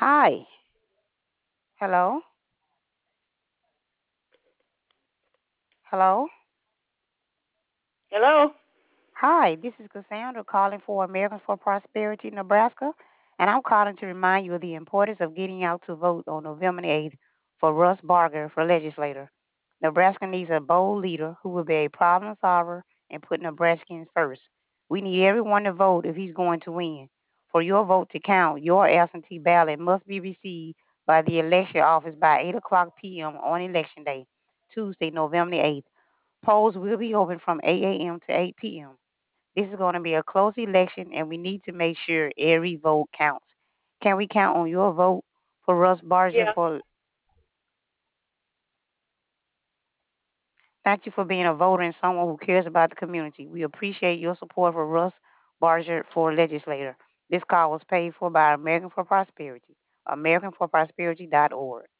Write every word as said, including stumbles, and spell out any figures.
Hi. Hello. Hello. Hello? Hi. This is Cassandra calling for Americans for Prosperity, Nebraska, and I'm calling to remind you of the importance of getting out to vote on November eighth for Russ Barger for legislator. Nebraska needs a bold leader who will be a problem solver and put Nebraskans first. We need everyone to vote if he's going to win. For your vote to count, your absentee ballot must be received by the election office by eight o'clock p m on election day, Tuesday, November eighth. Polls will be open from eight a m to eight p m. This is going to be a close election, and we need to make sure every vote counts. Can we count on your vote for Russ Barger Yeah. for? Thank you for being a voter and someone who cares about the community. We appreciate your support for Russ Barger for legislator. This call was paid for by American for Prosperity, american for prosperity dot org.